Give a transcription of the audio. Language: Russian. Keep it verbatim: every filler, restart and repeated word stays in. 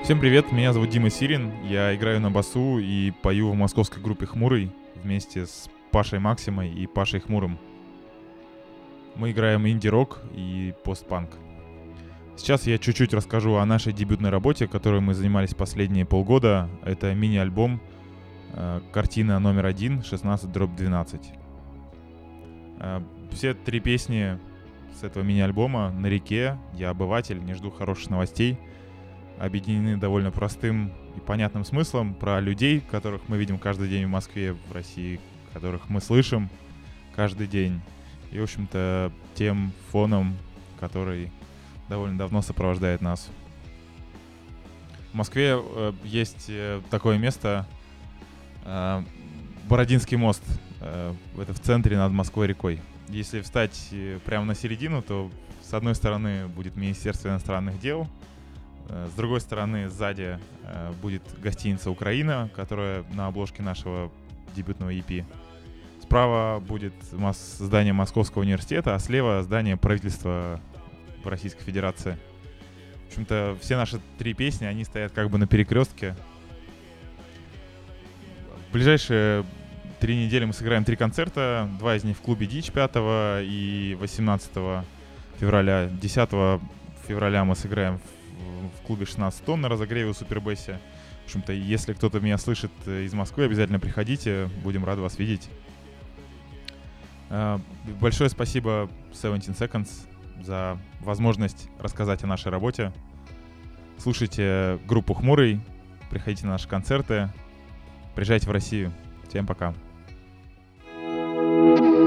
Всем привет, меня зовут Дима Сирин, я играю на басу и пою в московской группе «Хмурый» вместе с Пашей Максимой и Пашей Хмурым. Мы играем инди-рок и постпанк. Сейчас я чуть-чуть расскажу о нашей дебютной работе, которой мы занимались последние полгода. Это мини-альбом, э, картина номер один, шестнадцать дробь двенадцать. Э, все три песни с этого мини-альбома «На реке», «Я обыватель», «Не жду хороших новостей» объединены довольно простым и понятным смыслом про людей, которых мы видим каждый день в Москве, в России, которых мы слышим каждый день. И, в общем-то, тем фоном, который довольно давно сопровождает нас. В Москве э, есть э, такое место, э, Бородинский мост. Э, это в центре над Москвой-рекой. Если встать э, прямо на середину, то с одной стороны будет Министерство иностранных дел, с другой стороны, сзади э, будет гостиница «Украина», которая на обложке нашего дебютного и пи. Справа будет мос- здание Московского университета, а слева здание правительства Российской Федерации. В общем-то, все наши три песни, они стоят как бы на перекрестке. В ближайшие три недели мы сыграем три концерта. Два из них в клубе «Дичь» пятого и восемнадцатого февраля. десятого февраля мы сыграем в в клубе шестнадцать тонн на разогреве у Супербессе. В общем-то, если кто-то меня слышит из Москвы, обязательно приходите, будем рады вас видеть. Большое спасибо семнадцать Seconds за возможность рассказать о нашей работе. Слушайте группу «Хмурый», приходите на наши концерты, приезжайте в Россию. Всем пока.